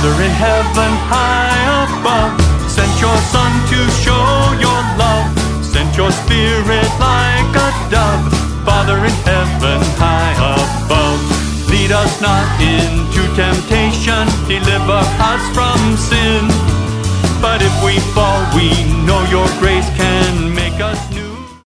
Father in heaven high above, sent your Son to show your love, sent your Spirit like a dove. Father in heaven high above, lead us not into temptation, deliver us from sin. But if we fall, we know your grace can make us